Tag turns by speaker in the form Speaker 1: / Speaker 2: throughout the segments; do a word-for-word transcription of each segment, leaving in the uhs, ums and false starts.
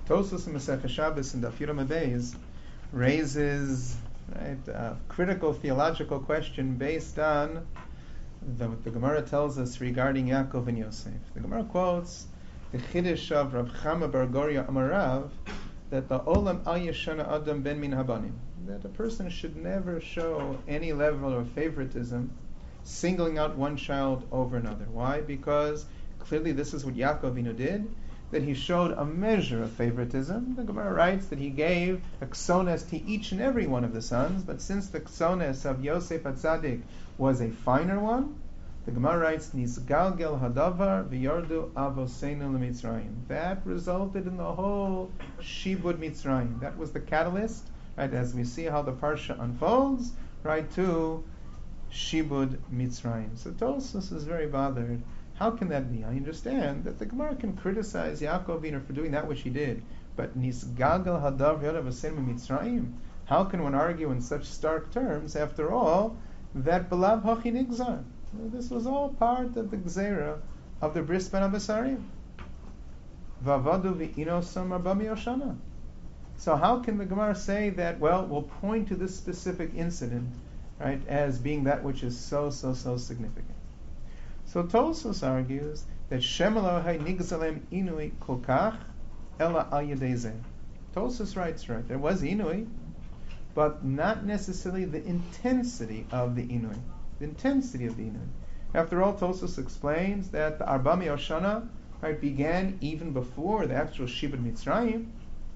Speaker 1: Tosfos in Masechah Shabbos in Daf Yudam Beis raises right, a critical theological question based on the, what the Gemara tells us regarding Yaakov and Yosef. The Gemara quotes the Chiddush of Rav Chama Bar Goria Amarav that the Olam Al Yeshana Adam Ben Min Habanim, that a person should never show any level of favoritism, singling out one child over another. Why? Because clearly this is what Yaakov Avinu did, that he showed a measure of favoritism. The Gemara writes that he gave a ksones to each and every one of the sons, but since the ksones of Yosef HaTzadik was a finer one, the Gemara writes, Nisgalgel hadavar v'yordu avoseinu l'Mitzrayim. That resulted in the whole Shibud Mitzrayim. That was the catalyst, right, as we see how the Parsha unfolds, right, to Shibud Mitzrayim. So Tosfos is very bothered. How can that be? I understand that the Gemara can criticize Yaakov Avinu for doing that which he did, but Nisgalgel hadavar v'yordu avoseinu l'Mitzrayim, how can one argue in such stark terms, after all, that belav hachi nigzar? This was all part of the gzeira of the bris ben abasarim. Vavadu v'inosam arbami oshana. So how can the Gemara say that, well, we'll point to this specific incident, right, as being that which is so, so, so significant? So Tosfos argues that Shem Elohai nigzalem inui kolkach ela al yedei zeh. Tosfos writes, right, there was inui, but not necessarily the intensity of the inui. The intensity of the inui. After all, Tosfos explains that the Arba Mi'oshana, right, began even before the actual Shibud Mitzrayim,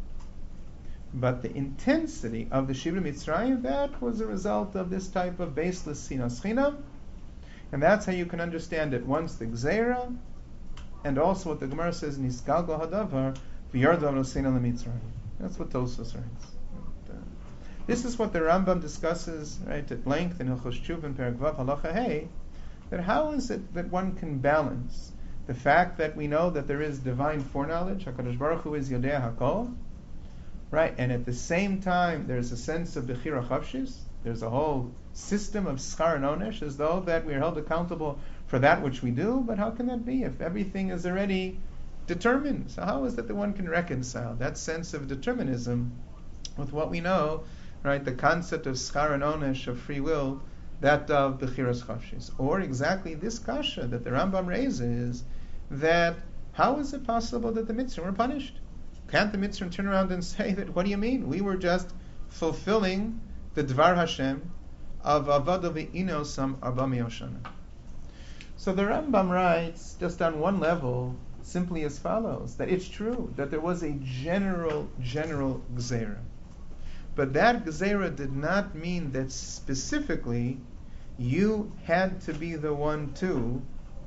Speaker 1: but the intensity of the Shibud Mitzrayim, that was a result of this type of baseless sinas chinam, and that's how you can understand it. Once the Gzeira, and also what the Gemara says, Nisgalgal hadavar v'yardav nosena l'Mitzrayim. That's what Tosfos writes. This is what the Rambam discusses, right, at length in Hilchos Tshuva Perek Vav Halacha Hey, that how is it that one can balance the fact that we know that there is divine foreknowledge, HaKadosh Baruch Hu is Yodea HaKol, right, and at the same time there's a sense of Bechira Chavshis, there's a whole system of Schar and Onesh, as though that we are held accountable for that which we do, but how can that be if everything is already determined? So how is it that one can reconcile that sense of determinism with what we know, right, the concept of schar and onesh, of free will, that of bechiras chavshis? Or exactly this kasha that the Rambam raises, that how is it possible that the Mitzrim were punished? Can't the Mitzrim turn around and say that, what do you mean? We were just fulfilling the Dvar Hashem of avadu v'inosam arba mi'oshana. So the Rambam writes, just on one level, simply as follows, that it's true that there was a general, general gzeira. But that Gezerah did not mean that specifically you had to be the one to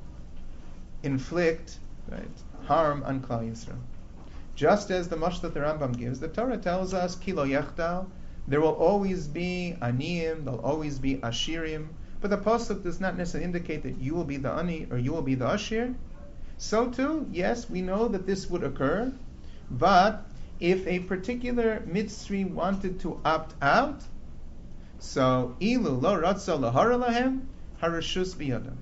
Speaker 1: inflict, right, harm on Klal Yisrael. Just as the mashal that the Rambam gives, the Torah tells us, Kilo Yechdal, there will always be Aniyim, there'll always be Ashirim, but the Pasuk does not necessarily indicate that you will be the Ani or you will be the Ashir. So too, yes, we know that this would occur, but if a particular Mitzri wanted to opt out, so ilu lo ratza lahara lahem harashus biyadam.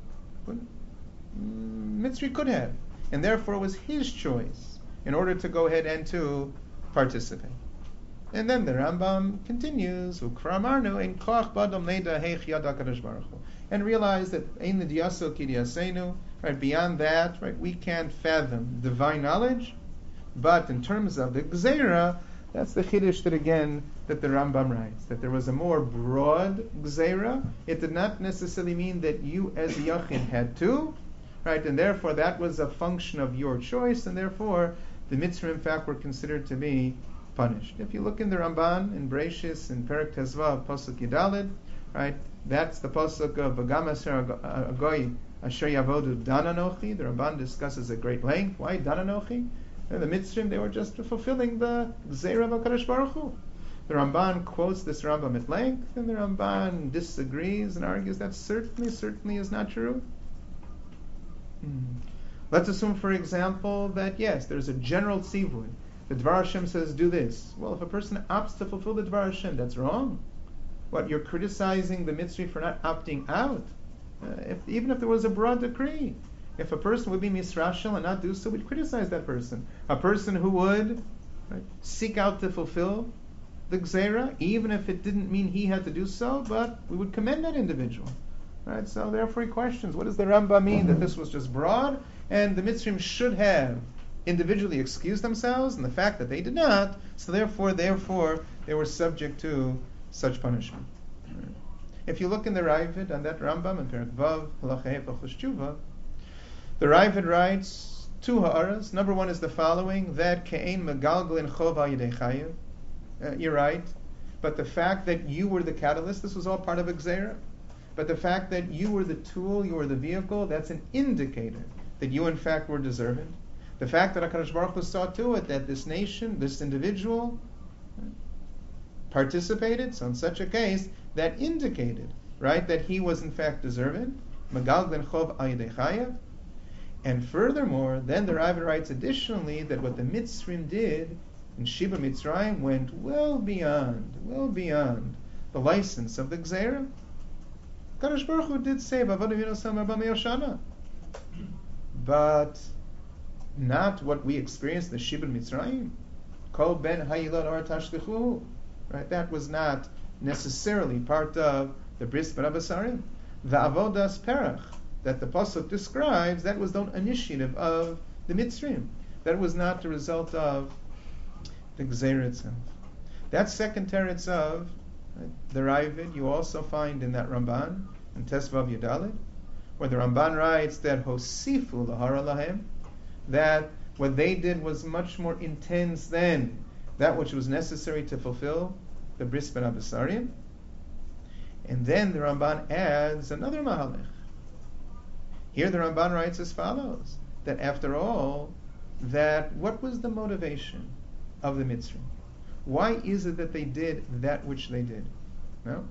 Speaker 1: Mitzri could have, and therefore it was his choice in order to go ahead and to participate. And then the Rambam continues, Ukramarnu in koach badam leda heich yad HaKadosh Baruch Hu, and realize that ein l'diyaso ki diyasenu, right, beyond that, right, we can't fathom divine knowledge. But in terms of the Gzeira, that's the Chiddush that again, that the Rambam writes, that there was a more broad Gzeira. It did not necessarily mean that you as a Yachid had to, right, and therefore that was a function of your choice, and therefore the Mitzvah in fact were considered to be punished. If you look in the Ramban, in Breishis, in Perek Tezvav, Pasuk Yidalid, right, that's the Pasuk of V'gam Aser Agoy Asher Yavodu Dananochi. The Ramban discusses at great length. Why Dananochi? And the Mitzrim, they were just fulfilling the Gzeira of HaKadosh Baruch Hu. The Ramban quotes this Rambam at length, and the Ramban disagrees and argues that certainly, certainly is not true. Hmm. Let's assume, for example, that yes, there's a general tzivui. The Dvar Hashem says, do this. Well, if a person opts to fulfill the Dvar Hashem, that's wrong. What, you're criticizing the Mitzri for not opting out? Uh, if, even if there was a broad decree. If a person would be misrashal and not do so, we'd criticize that person. A person who would right, seek out to fulfill the Gzeira, even if it didn't mean he had to do so, but we would commend that individual. Right? So therefore he questions, what does the Rambam mean that this was just broad, and the Mitzrayim should have individually excused themselves, and the fact that they did not, so therefore, therefore, they were subject to such punishment. Right? If you look in the Ravid on that Rambam in Perek Vav, Halacha Hepach Tshuva, the Ravid writes two ha'aras. Number one is the following: that ke'ein megalgalin chov al yedei chayev. Uh, you're right, but the fact that you were the catalyst, this was all part of a gzeira. But the fact that you were the tool, you were the vehicle, that's an indicator that you in fact were deserving. The fact that HaKadosh Baruch Hu saw to it that this nation, this individual, participated, so in such a case, that indicated, right, that he was in fact deserving. Megalgalin chov al yedei chayev. And furthermore, then the Ravid writes additionally that what the Mitzrayim did in Shiba Mitzrayim went well beyond, well beyond the license of the Gzeira. Kadosh Baruch Hu did say, but not what we experienced in the Shiba Mitzrayim. Kol ben hayilot ar tashlichu. Right, that was not necessarily part of the Bris Barabasarim. The Avodas Perach that the pasuk describes, that was the initiative of the Mitzrayim. That was not the result of the Gzeira itself. That second teretz of right, the Ravid you also find in that Ramban in Tesvav Yudalit, where the Ramban writes that Hosifu lahara lahem, that what they did was much more intense than that which was necessary to fulfill the Bris Ben Abasarim. And then the Ramban adds another mahalech. Here the Ramban writes as follows, that after all, that what was the motivation of the Mitzrayim? Why is it that they did that which they did? No?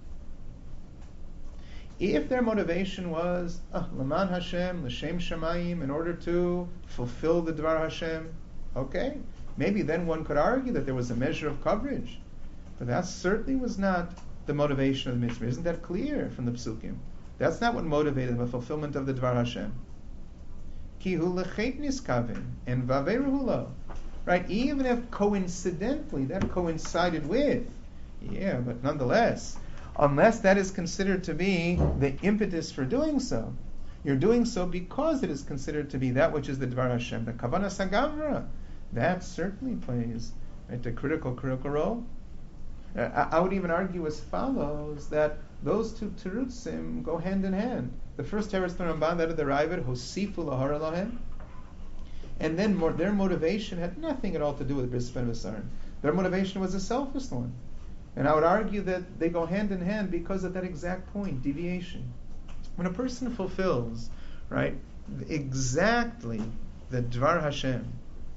Speaker 1: If their motivation was ah, Laman Hashem, L'Shem Shamayim, in order to fulfill the Dvar Hashem, okay, maybe then one could argue that there was a measure of coverage. But that certainly was not the motivation of the Mitzrayim. Isn't that clear from the Psukim? That's not what motivated the fulfillment of the Dvar Hashem. Ki hu lechet niskavin and vaveruhu lo. Right? Even if coincidentally that coincided with, yeah, but nonetheless, unless that is considered to be the impetus for doing so, you're doing so because it is considered to be that which is the Dvar Hashem, the Kavanas HaGavra. That certainly plays right, a critical, critical role. Uh, I, I would even argue as follows, that those two terutzim go hand in hand. The first teretz the Ramban, that of the Ravid, Hosifu lahara lahem, and then more, their motivation had nothing at all to do with Bris Ben Abasarim. Their motivation was a selfish one. And I would argue that they go hand in hand because of that exact point, deviation. When a person fulfills, right, exactly the Dvar Hashem,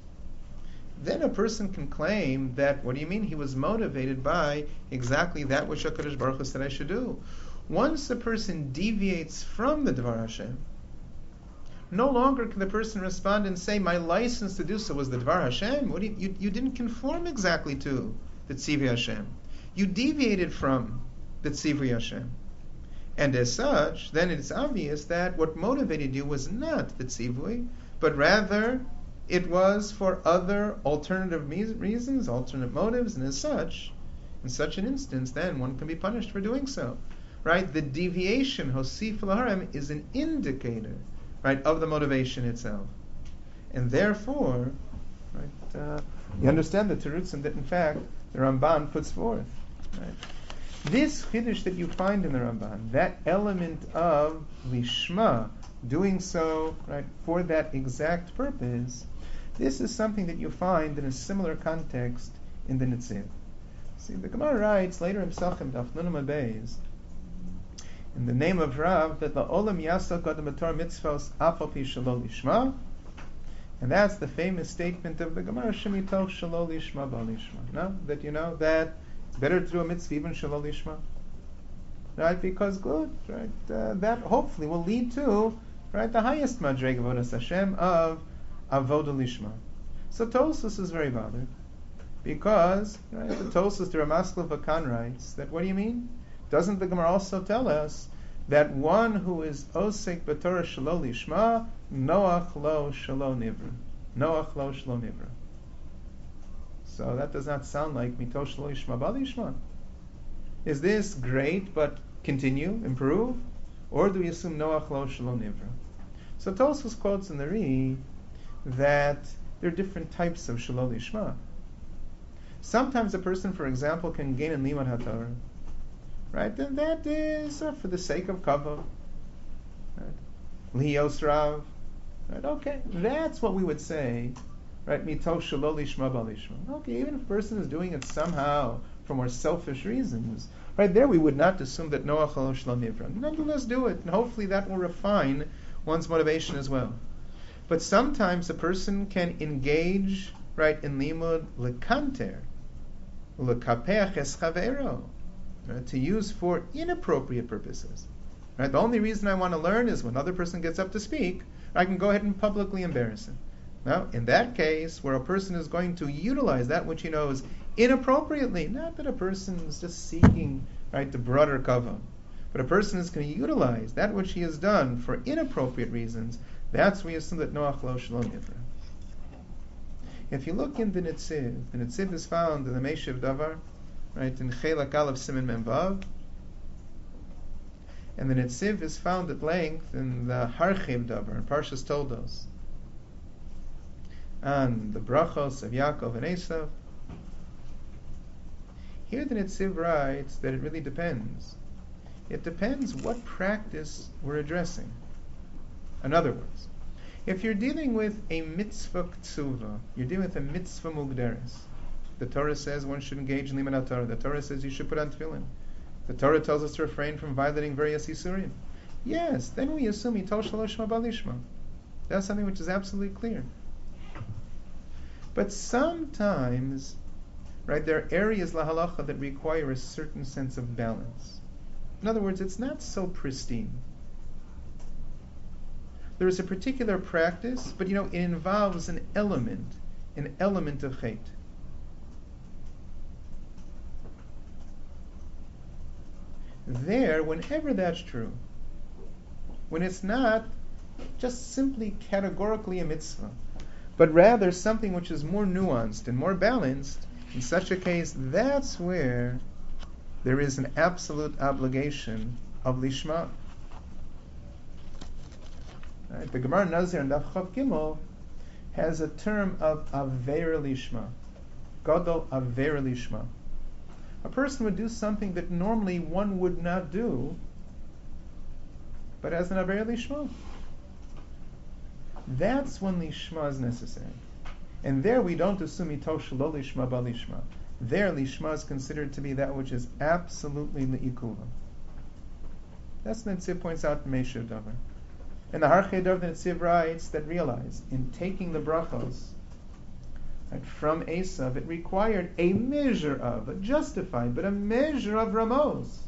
Speaker 1: then a person can claim that, what do you mean? He was motivated by exactly that which HaKadosh Baruch Hu said I should do. Once a person deviates from the Dvar Hashem, no longer can the person respond and say, my license to do so was the Dvar Hashem. What do you, you, you didn't conform exactly to the Tzivui Hashem. You deviated from the Tzivui Hashem. And as such, then it's obvious that what motivated you was not the Tzivui, but rather it was for other alternative me- reasons, alternate motives, and as such, in such an instance, then one can be punished for doing so. Right? The deviation, Hosif Laharim, is an indicator, right, of the motivation itself. And therefore, right, uh, you understand the terutzim that in fact the Ramban puts forth. Right? This chiddush that you find in the Ramban, that element of lishma, doing so right for that exact purpose, this is something that you find in a similar context in the Netziv. See, the Gemara writes later in Pesachim Daf Nun Amud Beis, in the name of Rav, that the Olam Yasak Adam Ator Mitzvos Afal Pi Shelo Lishma, and that's the famous statement of the Gemara Shemitoch Shelo Lishma Ba Lishma. No, that you know that it's better to do a mitzvah even Shelo Lishma, right? Because good, right? Uh, that hopefully will lead to right the highest madreg of Avodas Hashem of Avodah Lishma. So Tosfos is very bothered because right, the Tosfos, the Ramaskal Vakan writes that what do you mean? Doesn't the Gemara also tell us that one who is osek b'Torah shelo lishma, noach lo shelo nivra, noach lo shelo nivra? So that does not sound like mitosh lo yishma bal yishma. Is this great but continue, improve? Or do we assume Noach lo shelo nivra? So Tosfos quotes in the Ri that there are different types of shelo lishma. Sometimes a person, for example, can gain in limud haTorah, right? And that is uh, for the sake of kavod, right? Liyos rav, right? Okay, that's what we would say, right? Mitosh shelo lishma bal lishma. Okay, even if a person is doing it somehow for more selfish reasons, right there we would not assume that Noach lo shelo nivra. Nonetheless, do it, and hopefully that will refine one's motivation as well. But sometimes a person can engage, right, in limud lekanter, lekapeach es chavero, right, to use for inappropriate purposes. Right? The only reason I want to learn is when another person gets up to speak, I can go ahead and publicly embarrass him. Now, in that case, where a person is going to utilize that which he knows inappropriately, not that a person is just seeking, right, the broader kavod, but a person is going to utilize that which he has done for inappropriate reasons, that's where you assume that Noach lo shelo nivra. If you look in the Netziv, the Netziv is found in the Meishiv Davar, right, in Chelak Aleph Siman Mem Vav, and the Netziv is found at length in the Harchiv Davar, in Parshas Toldos, and the brachos of Yaakov and Esav. Here the Netziv writes that it really depends. It depends what practice we're addressing. In other words, if you're dealing with a mitzvah k'tsuva, you're dealing with a mitzvah mugderes. The Torah says one should engage in limud Torah. The Torah says you should put on tefillin. The Torah tells us to refrain from violating various isurim. Yes, then we assume mitosh lo shma bal lishma. That's something which is absolutely clear. But sometimes, right, there are areas la halacha that require a certain sense of balance. In other words, it's not so pristine. There is a particular practice, but you know, it involves an element, an element of chait. There, whenever that's true, when it's not just simply categorically a mitzvah, but rather something which is more nuanced and more balanced, in such a case, that's where there is an absolute obligation of lishma. Right? The Gemara Nazir and Daf Chav Gimel has a term of aver lishma, gadol aver lishma. A person would do something that normally one would not do, but as an aver lishma. That's when lishma is necessary. And there we don't assume mitosh lo lishma bal lishma. There lishma is considered to be that which is absolutely le'ikula. That's what Netziv points out in Meishiv Davar. And the Harchei Davar, the Netziv writes that realize in taking the brachos, right, from Esav, it required a measure of, a justified, but a measure of ramos.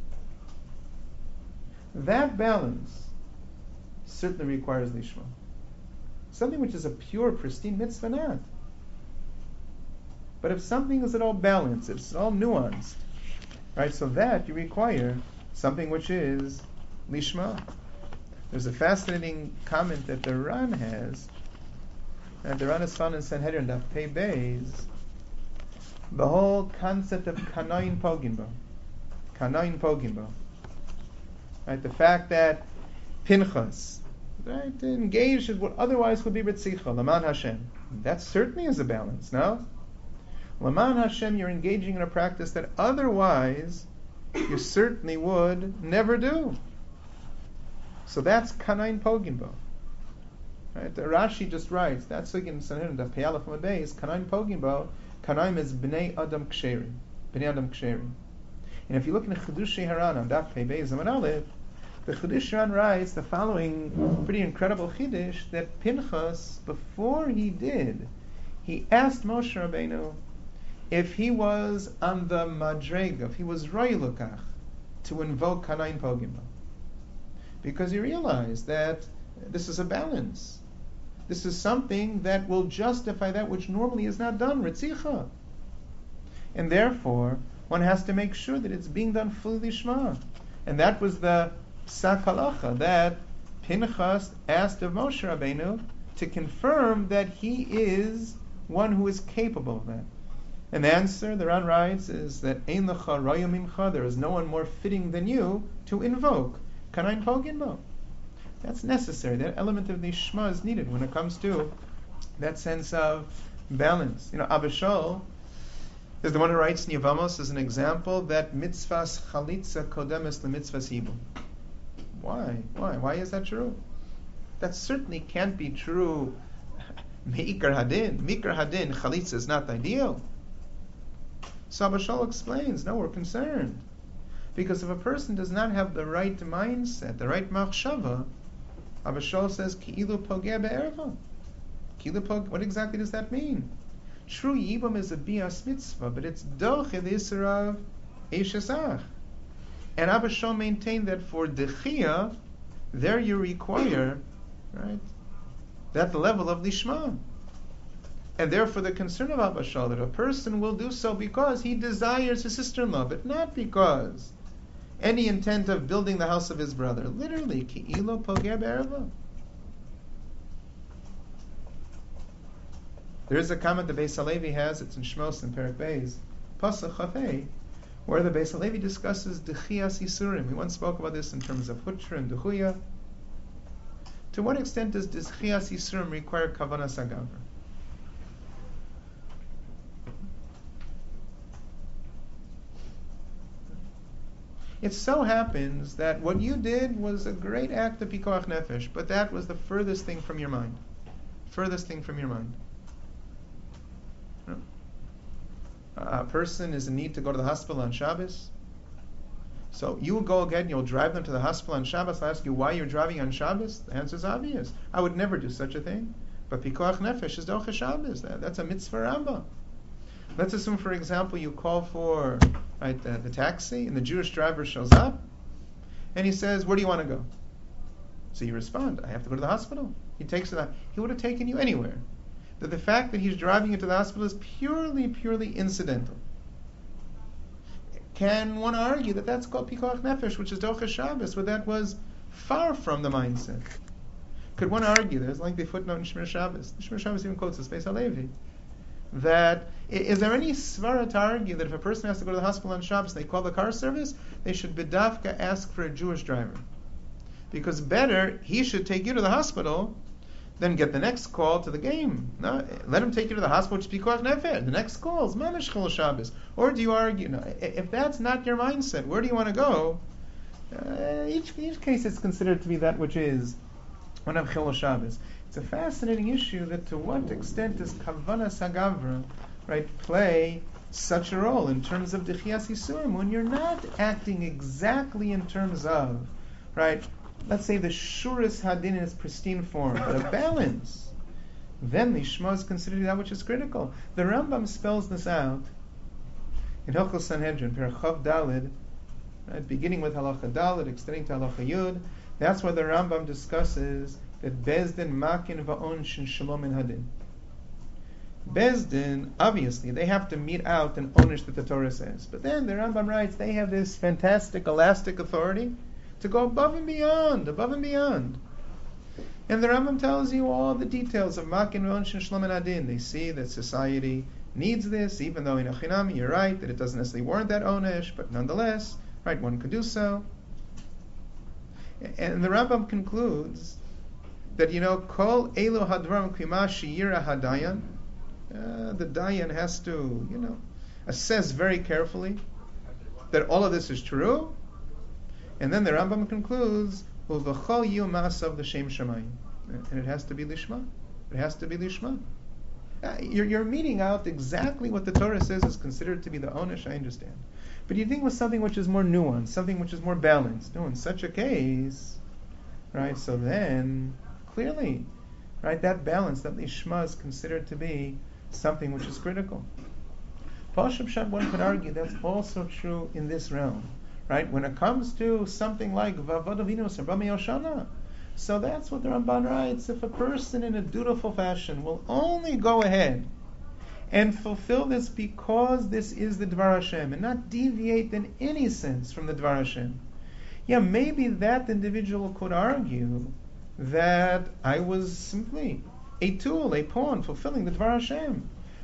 Speaker 1: That balance certainly requires lishma. Something which is a pure, pristine mitzvah, not. But if something is at all balanced, if it's all nuanced, right, so that you require something which is lishma. There's a fascinating comment that the Ran has, and the Ran is found in Sanhedrin, Daf Pei Beis, the whole concept of kanayin poginbo. Kanayin poginbo. Right, the fact that Pinchas, right, engaged in what otherwise would be Ritzicha, Laman Hashem. That certainly is a balance, no? Laman Hashem, you're engaging in a practice that otherwise you certainly would never do. So that's Kanayin Poginbo. Right? The Rashi just writes, that's again Sanhedrin, the Peyalef Mabeis, Kanayin Poginbo, Kanayin is Bnei Adam Ksherim. Bnei Adam Ksherim. And if you look in the Chidushei Haran on Daf Pei Beis Amud Aleph, the Chidushei Haran writes the following pretty incredible Chiddush, that Pinchas, before he did, he asked Moshe Rabbeinu if he was on the madrega, if he was roylukach, to invoke Kanayin Poginbo. Because he realized that this is a balance. This is something that will justify that which normally is not done, Ritzicha. And therefore, one has to make sure that it's being done fully lishma. And that was the psak halacha, that Pinchas asked of Moshe Rabbeinu to confirm that he is one who is capable of that. And the answer, the Ran writes, is that Ein lecha raya mimcha, there is no one more fitting than you to invoke Kanain Pogin Bo. That's necessary. That element of the Shema is needed when it comes to that sense of balance. You know, Abba Shaul is the one who writes in Yevamos as an example that mitzvahs chalitza kodemes lemitzvahs yibum. Why? Why? Why is that true? That certainly can't be true. Me'ikar hadin. Mikar hadin, chalitza is not ideal. So Abba Shaul explains, no, we're concerned. Because if a person does not have the right mindset, the right machshava, Abba Shaul says, Ki'ilu pogeh be'erva. Ki'ilu pogeh, what exactly does that mean? True Yibum is a bias mitzvah, but it's doch el Yisrael eishesach. And Abba Shaul maintained that for dechia, there you require, right, that level of lishma. And therefore the concern of Abba Shaul that a person will do so because he desires his sister-in-law, but not because any intent of building the house of his brother. Literally, ki'ilo pogeh be'erva. There is a comment the Beis Halevi has, it's in Shmos in Perek Beis, Pasach Chafei, where the Beis Halevi discusses Dechias Yisurim. We once spoke about this in terms of Hutra and Dechuya. To what extent does Dechias Yisurim require Kavanas HaGavra? It so happens that what you did was a great act of pikuach nefesh, but that was the furthest thing from your mind. Furthest thing from your mind. A person is in need to go to the hospital on Shabbos. So you will go again, you'll drive them to the hospital on Shabbos. I'll ask you why you're driving on Shabbos. The answer is obvious. I would never do such a thing. But pikuach nefesh is docha Shabbos. That's a mitzvah ramba. Let's assume, for example, you call for right the, the taxi, and the Jewish driver shows up, and he says, "Where do you want to go?" So you respond, "I have to go to the hospital." He takes it. He would have taken you anywhere. That the fact that he's driving you to the hospital is purely, purely incidental. Can one argue that that's called pikuach nefesh, which is docha Shabbos, where that was far from the mindset? Could one argue, there's like the footnote in Shmir Shabbos, Shmir Shabbos even quotes this, Beis Halevi, that is there any svara to argue that if a person has to go to the hospital on Shabbos and they call the car service, they should bedavka ask for a Jewish driver? Because better, he should take you to the hospital than get the next call to the game. No, let him take you to the hospital, which is pikuach nefesh. The next call is mamish chol Shabbos. Or do you argue, no, if that's not your mindset, where do you want to go? Uh, each, each case is considered to be that which is one of chol Shabbos. It's a fascinating issue that to what extent does kavanas hagavra, right, play such a role in terms of dechias yisurim when you're not acting exactly in terms of, right, let's say the shuris hadin in its pristine form, but a balance, then the Shema is considered that which is critical. The Rambam spells this out in Hilchos Sanhedrin, Perchav Dalid, right, beginning with Halacha Dalid, extending to Halacha Yud. That's where the Rambam discusses that Bezdin makin va'onshin shalom in hadin. Bezdin, obviously, they have to meet out an onish that the Torah says. But then the Rambam writes they have this fantastic, elastic authority to go above and beyond, above and beyond. And the Rambam tells you all the details of makin va'onshin shalom in hadin. They see that society needs this, even though in a chinam, you're right, that it doesn't necessarily warrant that onish, but nonetheless, right, one could do so. And the Rambam concludes that, you know, kol elo hadvarim kima sheyira hadayan, uh, the dayan has to, you know, assess very carefully that all of this is true. And then the Rambam concludes, uvachol yu ma'asav l'shem shamayim, and it has to be lishma. It has to be lishma. Uh, you're, you're meeting out exactly what the Torah says is considered to be the onish, I understand. But you think with something which is more nuanced, something which is more balanced. No, in such a case, right, so then, clearly, right, that balance, that lishma is considered to be something which is critical. Pashut Pshat, one could argue that's also true in this realm, right? When it comes to something like Vavod Avinu Sarba Me'Yoshana, so that's what the Ramban writes. If a person in a dutiful fashion will only go ahead and fulfill this because this is the Dvar Hashem, and not deviate in any sense from the Dvar Hashem, yeah, maybe that individual could argue that I was simply a tool, a pawn, fulfilling the Dvar Hashem.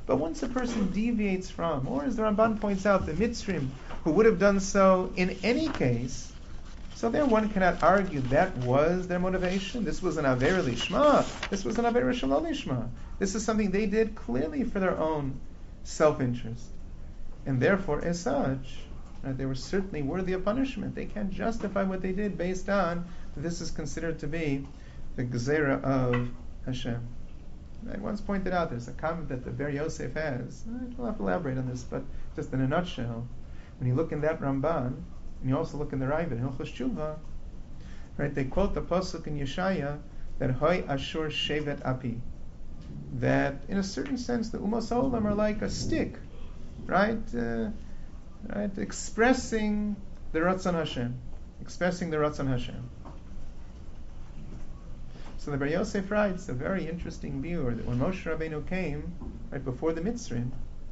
Speaker 1: But once a person deviates from, or as the Ramban points out, the Mitzrim, who would have done so in any case, so there one cannot argue that was their motivation. This was an Aver Lishma. This was an Aver Shalom Lishma. This is something they did clearly for their own self-interest. And therefore, as such, right, they were certainly worthy of punishment. They can't justify what they did based on that this is considered to be the Gezerah of Hashem. I once pointed out there's a comment that the Ber Yosef has. I don't have to elaborate on this, but just in a nutshell, when you look in that Ramban, and you also look in the Ravid, Hilchos Tshuva, right? They quote the pasuk in Yeshaya that Hoy Ashur Shevet Api, that in a certain sense the Umos Ha'olam are like a stick, right? Uh, right, expressing the Ratzon Hashem, expressing the Ratzon Hashem. So the Ber Yosef writes a very interesting view that when Moshe Rabbeinu came, right before the Mitzrim,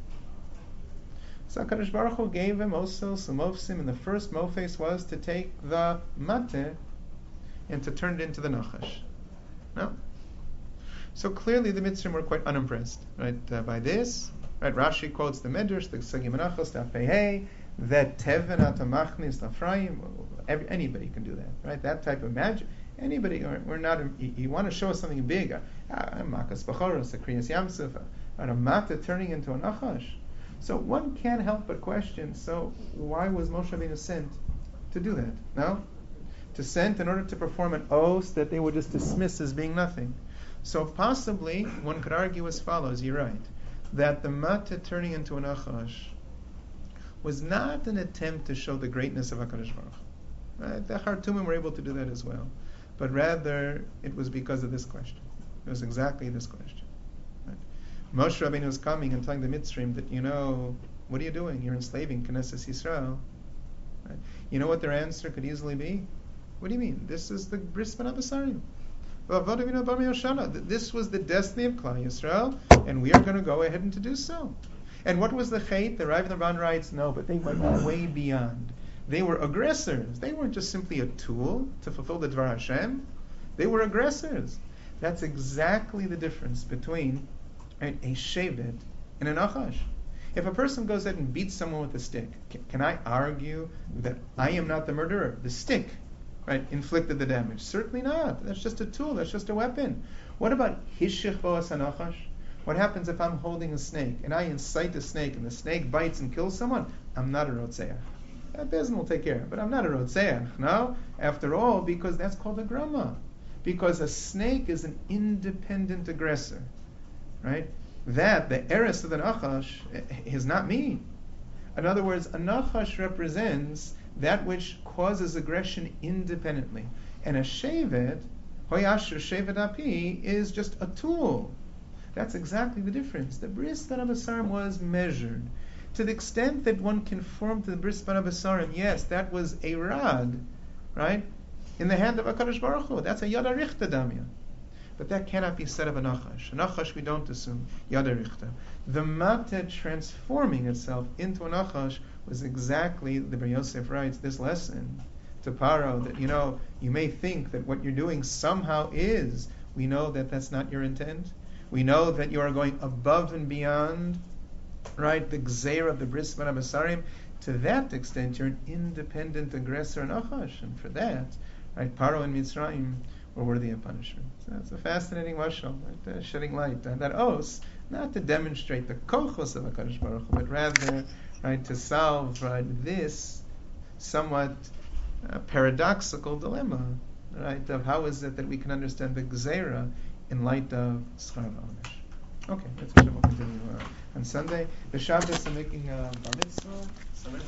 Speaker 1: so HaKadosh Baruch Hu gave him also some mofsim, and the first mofes was to take the mateh and to turn it into the nachash. No? So clearly the Mitzrim were quite unimpressed, right, uh, by this. Right, Rashi quotes the Medrash, the Sagi Menachos, the Afehei, that Teven Atamachnis Lafraim. Anybody can do that, right? That type of magic. Anybody, or we're not. You, you want to show us something big? A Makas Bachoros, a Kriyas Yamsuf, a mateh turning into a nachash. So one can't help but question, so why was Moshe Rabbeinu sent to do that? No? To send in order to perform an oath that they would just dismiss as being nothing. So possibly, one could argue as follows, you're right, that the mateh turning into an achash was not an attempt to show the greatness of HaKadosh Baruch Hu. Right? The Hartumim were able to do that as well. But rather, it was because of this question. It was exactly this question. Moshe Rabbeinu was coming and telling the Mitzrim that, you know, what are you doing? You're enslaving Knesset Yisrael. Right? You know what their answer could easily be? What do you mean? This is the Bris Ben Abasarim. This was the destiny of Klal Yisrael, and we are going to go ahead and to do so. And what was the chait? The Rav Ramban writes, no, but they went way beyond. They were aggressors. They weren't just simply a tool to fulfill the Dvar Hashem. They were aggressors. That's exactly the difference between a shevet and an achash. If a person goes ahead and beats someone with a stick, can, can I argue that I am not the murderer? The stick, right, inflicted the damage. Certainly not. That's just a tool. That's just a weapon. What about hishich bo'as hanachash? What happens if I'm holding a snake and I incite a snake and the snake bites and kills someone? I'm not a rotzeach. That Bezin will take care of it, but I'm not a rotzeach. No, after all, because that's called a grama. Because a snake is an independent aggressor. Right? That, the eres of the nachash, is not me. In other words, a nachash represents that which causes aggression independently. And a shevet, hoyasher shevet api, is just a tool. That's exactly the difference. The bris ben abasarim was measured. To the extent that one conformed to the bris ben abasarim, yes, that was a rod, right? In the hand of HaKadosh Baruch Hu. That's a yad arichta damya. But that cannot be said of a nachash. A nachash we don't assume. Yad arichta. The mateh transforming itself into a nachash was exactly, the Ber Yosef writes, this lesson to Paro, that, you know, you may think that what you're doing somehow is. We know that that's not your intent. We know that you are going above and beyond, right, the gzeir of the bris ben abasarim. To that extent, you're an independent aggressor and nachash. And for that, right, Paro and Mitzrayim were worthy of punishment. So it's a fascinating mashal, right, uh, shedding light on that os, not to demonstrate the kochos of HaKadosh Baruch Hu, but rather, right, to solve, right, this somewhat uh, paradoxical dilemma, right, of how is it that we can understand the gzeira in light of schar v'onesh. Okay, let's we'll continue uh, on Sunday. The Shabbos are making uh, bar mitzvah. So